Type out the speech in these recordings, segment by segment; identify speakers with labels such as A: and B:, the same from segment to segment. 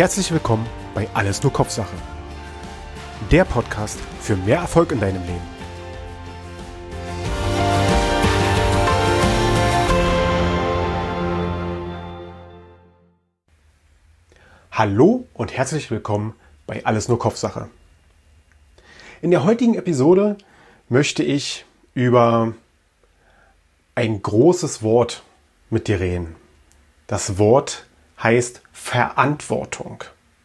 A: Herzlich willkommen bei Alles nur Kopfsache. Der Podcast für mehr Erfolg in deinem Leben. Hallo und herzlich willkommen bei Alles nur Kopfsache. In der heutigen Episode möchte ich über ein großes Wort mit dir reden. Das Wort heißt Verantwortung.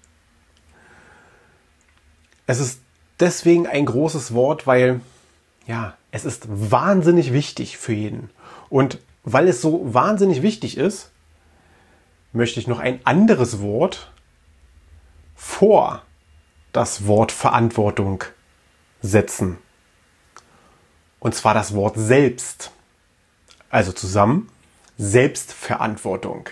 A: Es ist deswegen ein großes Wort, weil es ist wahnsinnig wichtig für jeden. Und weil es so wahnsinnig wichtig ist, möchte ich noch ein anderes Wort vor das Wort Verantwortung setzen. Und zwar das Wort selbst. Also zusammen Selbstverantwortung.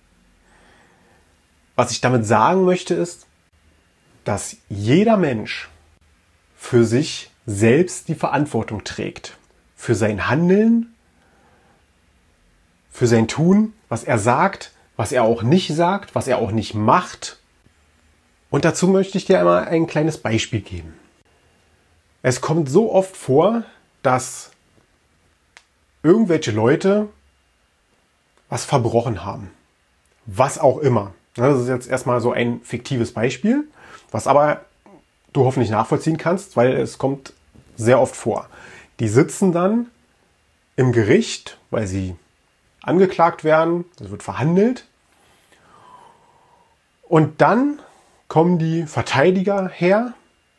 A: Was ich damit sagen möchte ist, dass jeder Mensch für sich selbst die Verantwortung trägt. Für sein Handeln, für sein Tun, was er sagt, was er auch nicht sagt, was er auch nicht macht. Und dazu möchte ich dir einmal ein kleines Beispiel geben. Es kommt so oft vor, dass irgendwelche Leute was verbrochen haben. Was auch immer. Das ist jetzt erstmal so ein fiktives Beispiel, was aber du hoffentlich nachvollziehen kannst, weil es kommt sehr oft vor. Die sitzen dann im Gericht, weil sie angeklagt werden, es wird verhandelt. Und dann kommen die Verteidiger her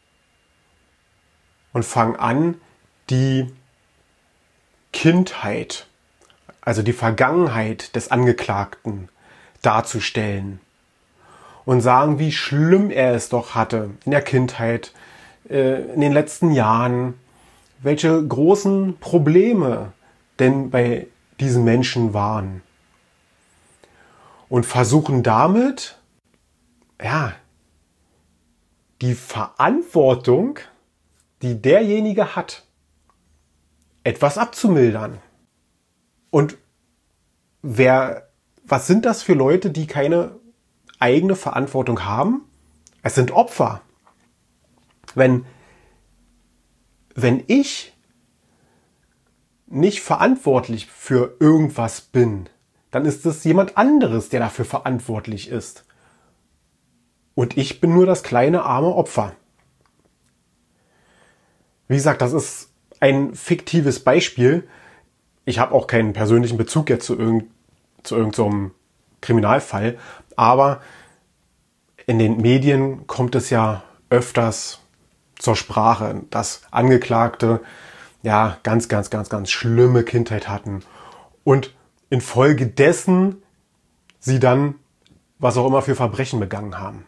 A: und fangen an, die Kindheit, also die Vergangenheit des Angeklagten darzustellen und sagen, wie schlimm er es doch hatte in der Kindheit, in den letzten Jahren, welche großen Probleme denn bei diesen Menschen waren. Und versuchen damit, die Verantwortung, die derjenige hat, etwas abzumildern. Und was sind das für Leute, die keine eigene Verantwortung haben? Es sind Opfer. Wenn ich nicht verantwortlich für irgendwas bin, dann ist es jemand anderes, der dafür verantwortlich ist. Und ich bin nur das kleine arme Opfer. Wie gesagt, das ist ein fiktives Beispiel. Ich habe auch keinen persönlichen Bezug jetzt zu irgendeinem Kriminalfall, aber in den Medien kommt es ja öfters zur Sprache, dass Angeklagte ganz schlimme Kindheit hatten und infolgedessen sie dann was auch immer für Verbrechen begangen haben.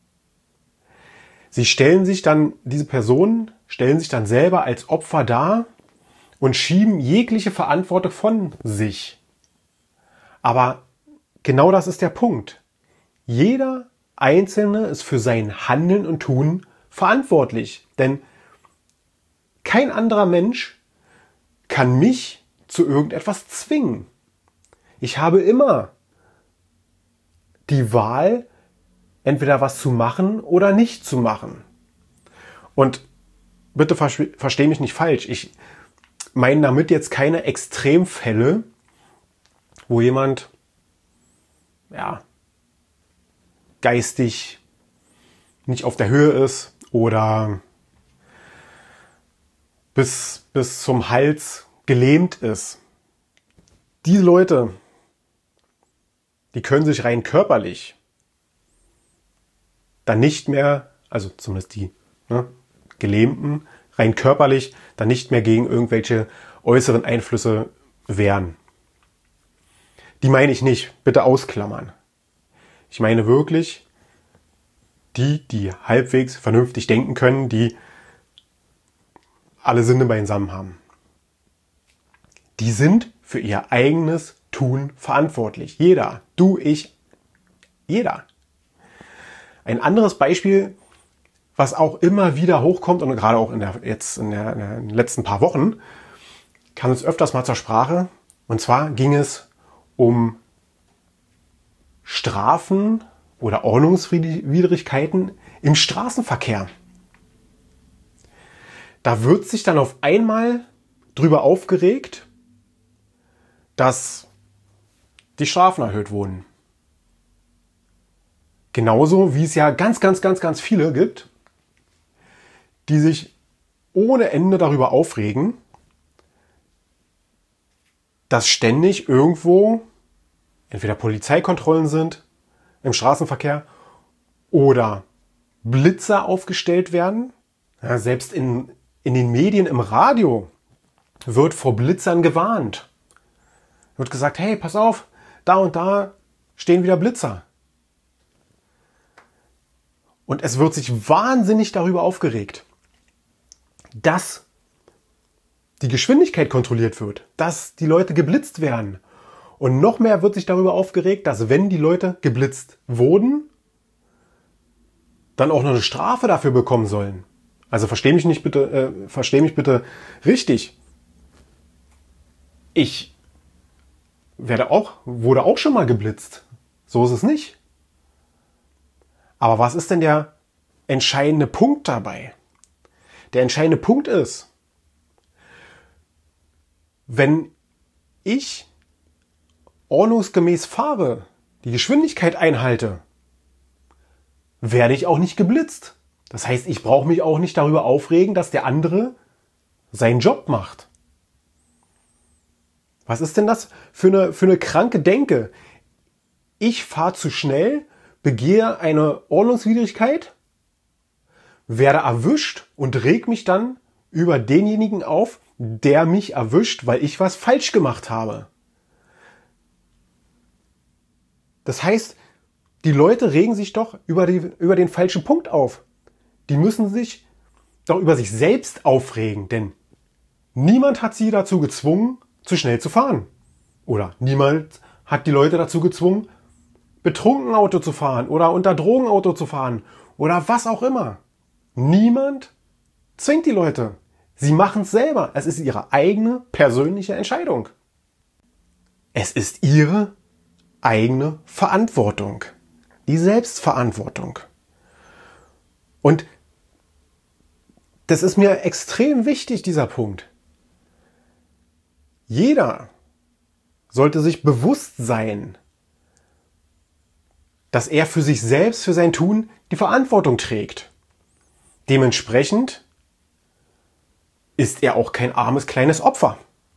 A: Diese Personen stellen sich dann selber als Opfer dar und schieben jegliche Verantwortung von sich. Aber genau das ist der Punkt. Jeder Einzelne ist für sein Handeln und Tun verantwortlich. Denn kein anderer Mensch kann mich zu irgendetwas zwingen. Ich habe immer die Wahl, entweder was zu machen oder nicht zu machen. Und bitte versteh mich nicht falsch. Ich meine damit jetzt keine Extremfälle, wo jemand geistig nicht auf der Höhe ist oder bis zum Hals gelähmt ist. Diese Leute, die können sich rein körperlich dann nicht mehr, also zumindest die Gelähmten, rein körperlich dann nicht mehr gegen irgendwelche äußeren Einflüsse wehren. Die meine ich nicht, bitte ausklammern. Ich meine wirklich die halbwegs vernünftig denken können, die alle Sinne beisammen haben. Die sind für ihr eigenes Tun verantwortlich. Jeder. Du, ich, jeder. Ein anderes Beispiel, was auch immer wieder hochkommt und gerade auch in den letzten paar Wochen, kam es öfters mal zur Sprache. Und zwar ging es um Strafen oder Ordnungswidrigkeiten im Straßenverkehr. Da wird sich dann auf einmal drüber aufgeregt, dass die Strafen erhöht wurden. Genauso wie es ja ganz viele gibt, die sich ohne Ende darüber aufregen, dass ständig irgendwo entweder Polizeikontrollen sind im Straßenverkehr oder Blitzer aufgestellt werden. Ja, selbst in den Medien, im Radio wird vor Blitzern gewarnt. Wird gesagt, hey, pass auf, da und da stehen wieder Blitzer. Und es wird sich wahnsinnig darüber aufgeregt, dass die Geschwindigkeit kontrolliert wird, dass die Leute geblitzt werden. Und noch mehr wird sich darüber aufgeregt, dass wenn die Leute geblitzt wurden, dann auch noch eine Strafe dafür bekommen sollen. Also versteh mich bitte richtig. Ich wurde auch schon mal geblitzt. So ist es nicht. Aber was ist denn der entscheidende Punkt dabei? Der entscheidende Punkt ist, wenn ich ordnungsgemäß fahre, die Geschwindigkeit einhalte, werde ich auch nicht geblitzt. Das heißt, ich brauche mich auch nicht darüber aufregen, dass der andere seinen Job macht. Was ist denn das für eine kranke Denke? Ich fahre zu schnell, begehe eine Ordnungswidrigkeit, werde erwischt und reg mich dann über denjenigen auf, der mich erwischt, weil ich was falsch gemacht habe. Das heißt, die Leute regen sich doch über den falschen Punkt auf. Die müssen sich doch über sich selbst aufregen, denn niemand hat sie dazu gezwungen, zu schnell zu fahren. Oder niemand hat die Leute dazu gezwungen, betrunken Auto zu fahren oder unter Drogen Auto zu fahren oder was auch immer. Niemand zwingt die Leute. Sie machen es selber. Es ist ihre eigene persönliche Entscheidung. Es ist ihre eigene Verantwortung. Die Selbstverantwortung. Und das ist mir extrem wichtig, dieser Punkt. Jeder sollte sich bewusst sein, dass er für sich selbst, für sein Tun die Verantwortung trägt. Dementsprechend ist er auch kein armes kleines Opfer,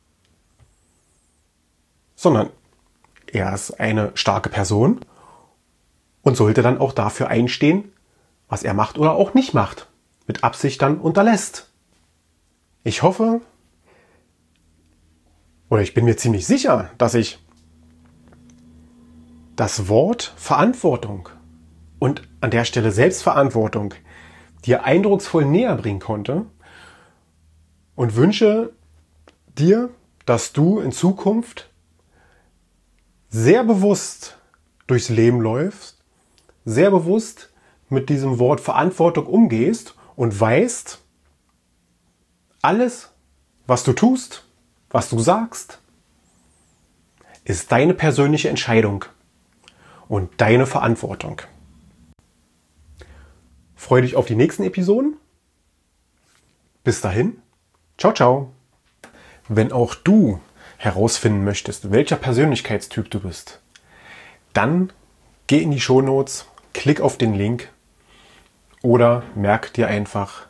A: sondern er ist eine starke Person und sollte dann auch dafür einstehen, was er macht oder auch nicht macht, mit Absicht dann unterlässt. Ich hoffe, oder ich bin mir ziemlich sicher, dass ich das Wort Verantwortung und an der Stelle Selbstverantwortung dir eindrucksvoll näher bringen konnte und wünsche dir, dass du in Zukunft sehr bewusst durchs Leben läufst, sehr bewusst mit diesem Wort Verantwortung umgehst und weißt, alles, was du tust, was du sagst, ist deine persönliche Entscheidung und deine Verantwortung. Freue dich auf die nächsten Episoden. Bis dahin, ciao, ciao. Wenn auch du herausfinden möchtest, welcher Persönlichkeitstyp du bist, dann geh in die Shownotes, klick auf den Link oder merk dir einfach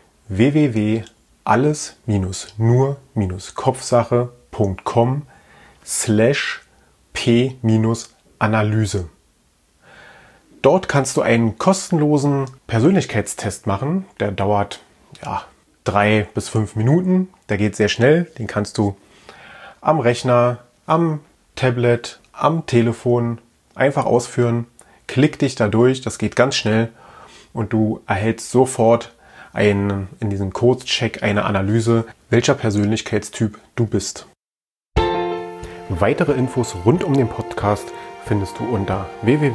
A: www.alles-nur-kopfsache.com/p-Analyse. Dort kannst du einen kostenlosen Persönlichkeitstest machen. Der dauert 3 bis 5 Minuten. Der geht sehr schnell. Den kannst du am Rechner, am Tablet, am Telefon einfach ausführen. Klick dich da durch. Das geht ganz schnell. Und du erhältst sofort in diesem Kurzcheck eine Analyse, welcher Persönlichkeitstyp du bist. Weitere Infos rund um den Podcast findest du unter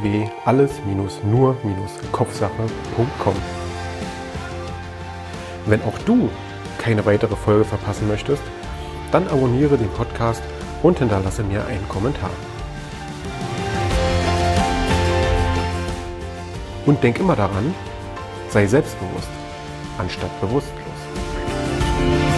A: www.alles-nur-kopfsache.com. Wenn auch du keine weitere Folge verpassen möchtest, dann abonniere den Podcast und hinterlasse mir einen Kommentar. Und denk immer daran, sei selbstbewusst, anstatt bewusstlos.